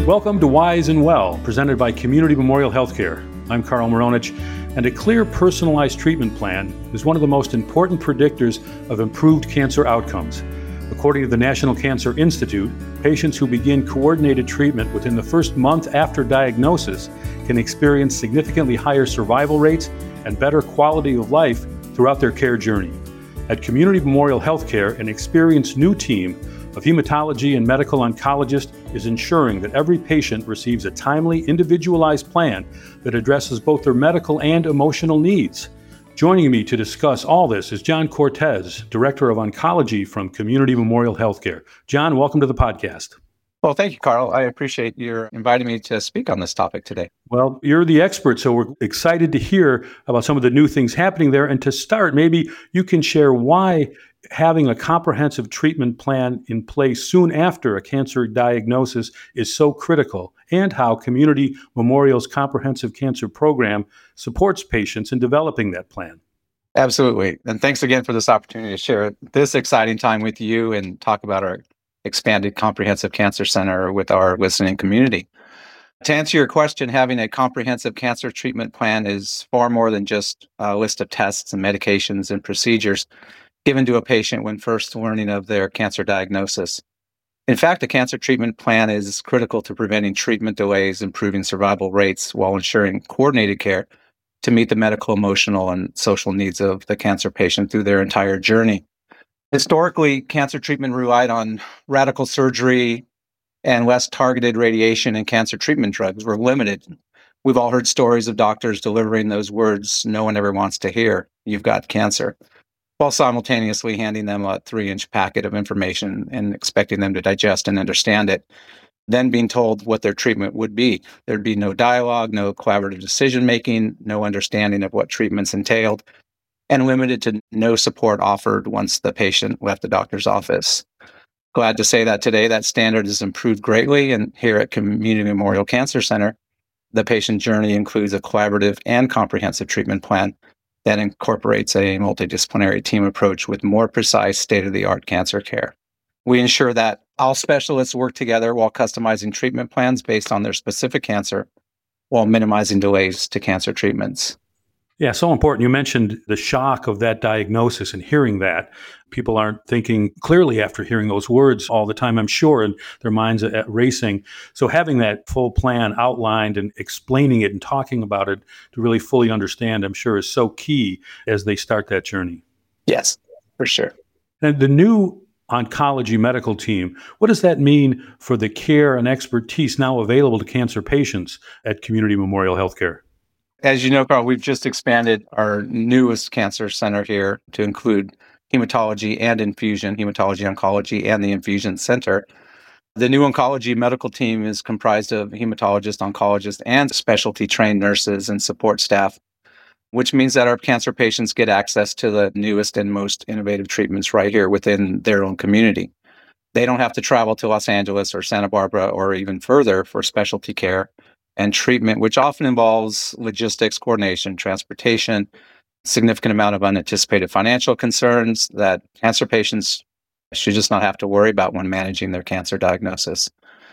Welcome to Wise and Well, presented by Community Memorial Healthcare. I'm Carl Maronich, and a clear personalized treatment plan is one of the most important predictors of improved cancer outcomes. According to the National Cancer Institute, patients who begin coordinated treatment within the first month after diagnosis can experience significantly higher survival rates and better quality of life throughout their care journey. At Community Memorial Healthcare, an experienced new team of hematology and medical oncologists is ensuring that every patient receives a timely, individualized plan that addresses both their medical and emotional needs. Joining me to discuss all this is John Cortez, Director of Oncology from Community Memorial Healthcare. John, welcome to the podcast. Well, thank you, Carl. I appreciate your inviting me to speak on this topic today. Well, you're the expert, so we're excited to hear about some of the new things happening there. And to start, maybe you can share why having a comprehensive treatment plan in place soon after a cancer diagnosis is so critical, and how Community Memorial's comprehensive cancer program supports patients in developing that plan. Absolutely. And thanks again for this opportunity to share this exciting time with you and talk about our expanded comprehensive cancer center with our listening community. To answer your question, having a comprehensive cancer treatment plan is far more than just a list of tests and medications and procedures given to a patient when first learning of their cancer diagnosis. In fact, a cancer treatment plan is critical to preventing treatment delays, improving survival rates, while ensuring coordinated care to meet the medical, emotional, and social needs of the cancer patient through their entire journey. Historically, cancer treatment relied on radical surgery, and less targeted radiation and cancer treatment drugs were limited. We've all heard stories of doctors delivering those words no one ever wants to hear: "You've got cancer," while simultaneously handing them a 3-inch packet of information and expecting them to digest and understand it, then being told what their treatment would be. There'd be no dialogue, no collaborative decision-making, no understanding of what treatments entailed, and limited to no support offered once the patient left the doctor's office. Glad to say that today that standard has improved greatly, and here at Community Memorial Cancer Center, the patient journey includes a collaborative and comprehensive treatment plan that incorporates a multidisciplinary team approach with more precise state-of-the-art cancer care. We ensure that all specialists work together while customizing treatment plans based on their specific cancer, while minimizing delays to cancer treatments. Yeah, so important. You mentioned the shock of that diagnosis and hearing that. People aren't thinking clearly after hearing those words all the time, I'm sure, and their minds are racing. So having that full plan outlined and explaining it and talking about it to really fully understand, I'm sure, is so key as they start that journey. Yes, for sure. And the new oncology medical team, what does that mean for the care and expertise now available to cancer patients at Community Memorial Healthcare? As you know, Carl, we've just expanded our newest cancer center here to include hematology and infusion, hematology oncology, and the infusion center. The new oncology medical team is comprised of hematologists, oncologists, and specialty trained nurses and support staff, which means that our cancer patients get access to the newest and most innovative treatments right here within their own community. They don't have to travel to Los Angeles or Santa Barbara or even further for specialty care and treatment, which often involves logistics, coordination, transportation, significant amount of unanticipated financial concerns that cancer patients should just not have to worry about when managing their cancer diagnosis.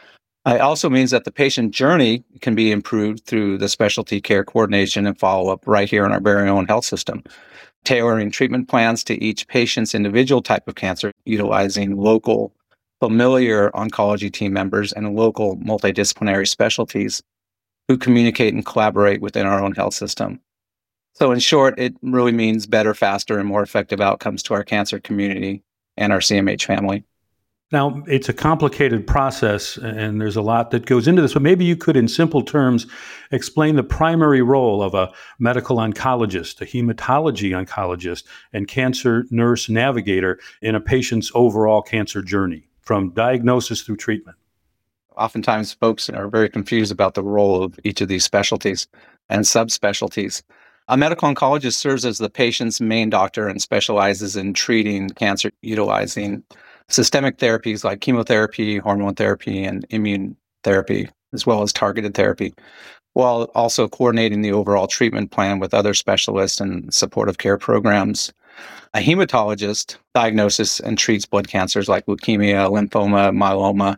It also means that the patient journey can be improved through the specialty care coordination and follow-up right here in our very own health system, tailoring treatment plans to each patient's individual type of cancer, utilizing local familiar oncology team members and local multidisciplinary specialties who communicate and collaborate within our own health system. So in short, it really means better, faster, and more effective outcomes to our cancer community and our CMH family. Now, it's a complicated process, and there's a lot that goes into this, but maybe you could, in simple terms, explain the primary role of a medical oncologist, a hematology oncologist, and cancer nurse navigator in a patient's overall cancer journey, from diagnosis through treatment. Oftentimes, folks are very confused about the role of each of these specialties and subspecialties. A medical oncologist serves as the patient's main doctor and specializes in treating cancer utilizing systemic therapies like chemotherapy, hormone therapy, and immune therapy, as well as targeted therapy, while also coordinating the overall treatment plan with other specialists and supportive care programs. A hematologist diagnoses and treats blood cancers like leukemia, lymphoma, myeloma,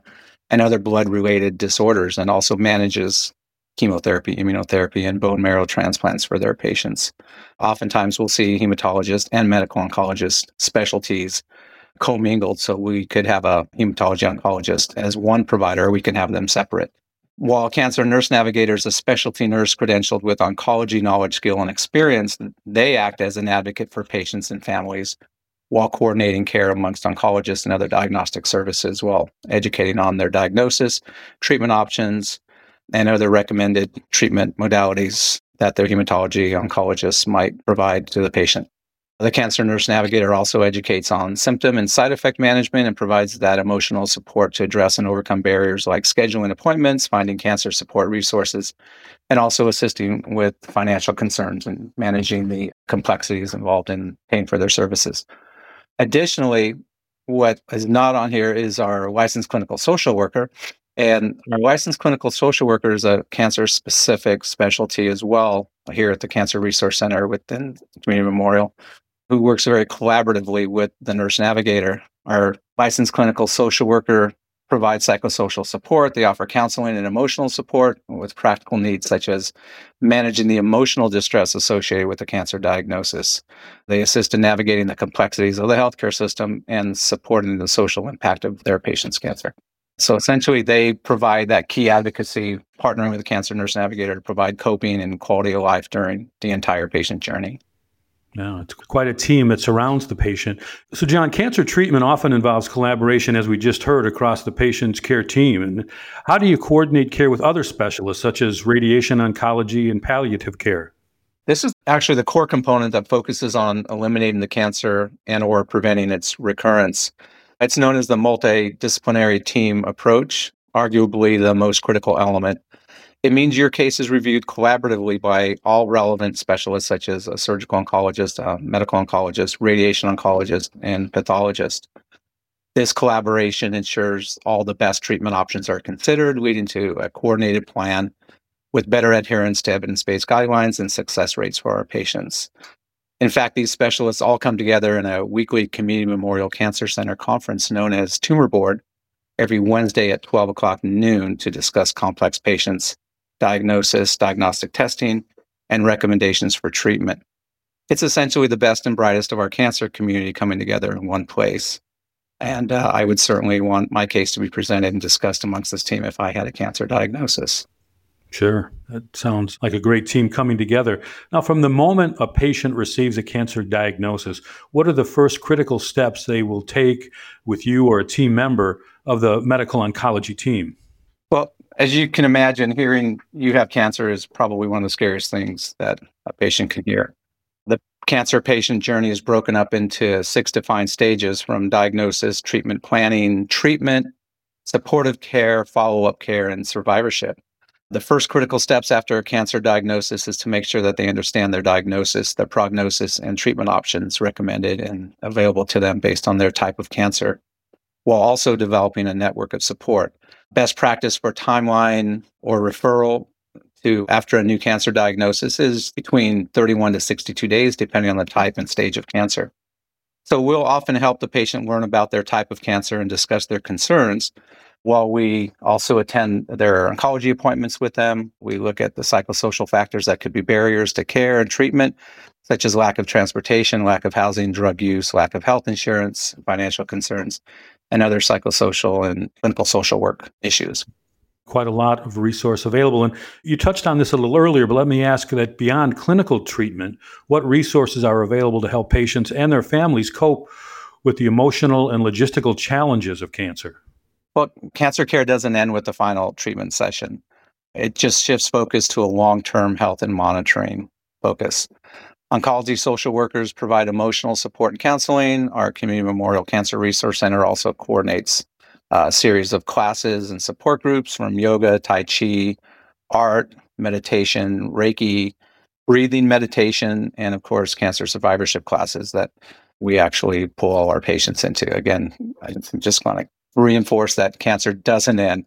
and other blood-related disorders, and also manages chemotherapy, immunotherapy, and bone marrow transplants for their patients. Oftentimes, we'll see hematologists and medical oncologist specialties commingled, so we could have a hematology oncologist as one provider, or we can have them separate. While cancer nurse navigator is a specialty nurse credentialed with oncology knowledge, skill, and experience, they act as an advocate for patients and families while coordinating care amongst oncologists and other diagnostic services, while educating on their diagnosis, treatment options, and other recommended treatment modalities that their hematology oncologists might provide to the patient. The cancer nurse navigator also educates on symptom and side effect management and provides that emotional support to address and overcome barriers like scheduling appointments, finding cancer support resources, and also assisting with financial concerns and managing the complexities involved in paying for their services. Additionally, what is not on here is our licensed clinical social worker. And our licensed clinical social worker is a cancer-specific specialty as well here at the Cancer Resource Center within Community Memorial, who works very collaboratively with the nurse navigator. Our licensed clinical social worker provides psychosocial support. They offer counseling and emotional support with practical needs such as managing the emotional distress associated with the cancer diagnosis. They assist in navigating the complexities of the healthcare system and supporting the social impact of their patient's cancer. So essentially, they provide that key advocacy, partnering with the cancer nurse navigator to provide coping and quality of life during the entire patient journey. Yeah, it's quite a team that surrounds the patient. So, John, cancer treatment often involves collaboration, as we just heard, across the patient's care team. And how do you coordinate care with other specialists, such as radiation oncology and palliative care? This is actually the core component that focuses on eliminating the cancer and/or preventing its recurrence. It's known as the multidisciplinary team approach, arguably the most critical element. It means your case is reviewed collaboratively by all relevant specialists, such as a surgical oncologist, a medical oncologist, radiation oncologist, and pathologist. This collaboration ensures all the best treatment options are considered, leading to a coordinated plan with better adherence to evidence-based guidelines and success rates for our patients. In fact, these specialists all come together in a weekly Community Memorial Cancer Center conference known as Tumor Board every Wednesday at 12 o'clock noon to discuss complex patients, diagnosis, diagnostic testing, and recommendations for treatment. It's essentially the best and brightest of our cancer community coming together in one place. And I would certainly want my case to be presented and discussed amongst this team if I had a cancer diagnosis. Sure. That sounds like a great team coming together. Now, from the moment a patient receives a cancer diagnosis, what are the first critical steps they will take with you or a team member of the medical oncology team? Well, as you can imagine, hearing you have cancer is probably one of the scariest things that a patient can hear. The cancer patient journey is broken up into 6 defined stages, from diagnosis, treatment planning, treatment, supportive care, follow-up care, and survivorship. The first critical steps after a cancer diagnosis is to make sure that they understand their diagnosis, their prognosis, and treatment options recommended and available to them based on their type of cancer, while also developing a network of support. Best practice for timeline or referral to after a new cancer diagnosis is between 31 to 62 days, depending on the type and stage of cancer. So we'll often help the patient learn about their type of cancer and discuss their concerns, while we also attend their oncology appointments with them. We look at the psychosocial factors that could be barriers to care and treatment, such as lack of transportation, lack of housing, drug use, lack of health insurance, financial concerns, and other psychosocial and clinical social work issues. Quite a lot of resource available. And you touched on this a little earlier, but let me ask that beyond clinical treatment, what resources are available to help patients and their families cope with the emotional and logistical challenges of cancer? Well, cancer care doesn't end with the final treatment session. It just shifts focus to a long-term health and monitoring focus. Oncology social workers provide emotional support and counseling. Our Community Memorial Cancer Resource Center also coordinates a series of classes and support groups from yoga, Tai Chi, art, meditation, Reiki, breathing meditation, and of course, cancer survivorship classes that we actually pull all our patients into. Again, I just want to reinforce that cancer doesn't end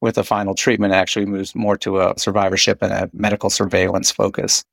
with a final treatment actually moves more to a survivorship and a medical surveillance focus.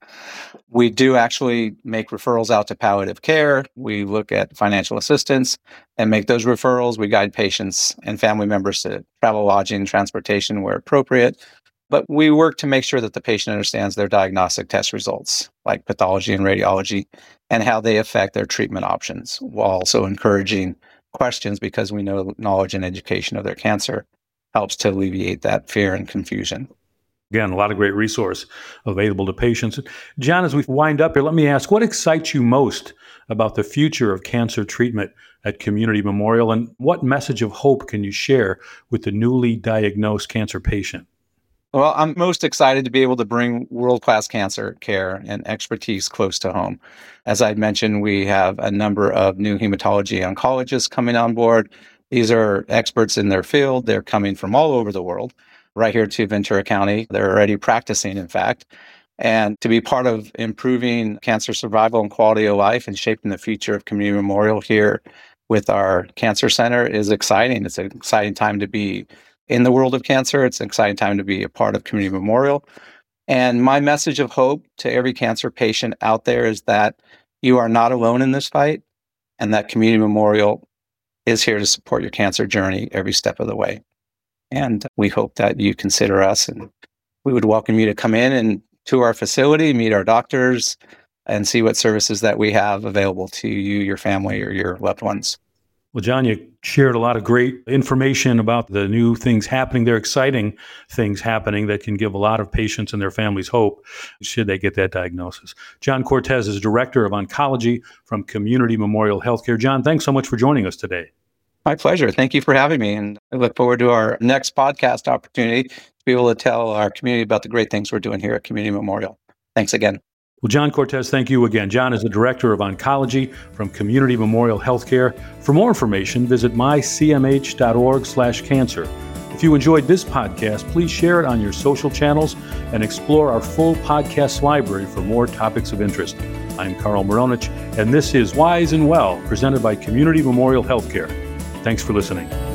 We do actually make referrals out to palliative care. We look at financial assistance and make those referrals. We guide patients and family members to travel, lodging, transportation where appropriate. But we work to make sure that the patient understands their diagnostic test results, like pathology and radiology, and how they affect their treatment options, while also encouraging questions because we know knowledge and education of their cancer helps to alleviate that fear and confusion. Again, a lot of great resource available to patients. John, as we wind up here, let me ask, what excites you most about the future of cancer treatment at Community Memorial, and what message of hope can you share with the newly diagnosed cancer patient? Well, I'm most excited to be able to bring world-class cancer care and expertise close to home. As I mentioned, we have a number of new hematology oncologists coming on board. These are experts in their field. They're coming from all over the world, right here to Ventura County. They're already practicing, in fact. And to be part of improving cancer survival and quality of life and shaping the future of Community Memorial here with our cancer center is exciting. It's an exciting time to be in the world of cancer. It's an exciting time to be a part of Community Memorial. And my message of hope to every cancer patient out there is that you are not alone in this fight, and that Community Memorial is here to support your cancer journey every step of the way. And we hope that you consider us, and we would welcome you to come in and to our facility, meet our doctors, and see what services that we have available to you, your family, or your loved ones. Well, John, you shared a lot of great information about the new things happening. They're exciting things happening that can give a lot of patients and their families hope should they get that diagnosis. John Cortez is Director of Oncology from Community Memorial Healthcare. John, thanks so much for joining us today. My pleasure. Thank you for having me. And I look forward to our next podcast opportunity to be able to tell our community about the great things we're doing here at Community Memorial. Thanks again. Well, John Cortez, thank you again. John is the Director of Oncology from Community Memorial Healthcare. For more information, visit mycmh.org/cancer. If you enjoyed this podcast, please share it on your social channels and explore our full podcast library for more topics of interest. I'm Carl Maronich, and this is Wise and Well, presented by Community Memorial Healthcare. Thanks for listening.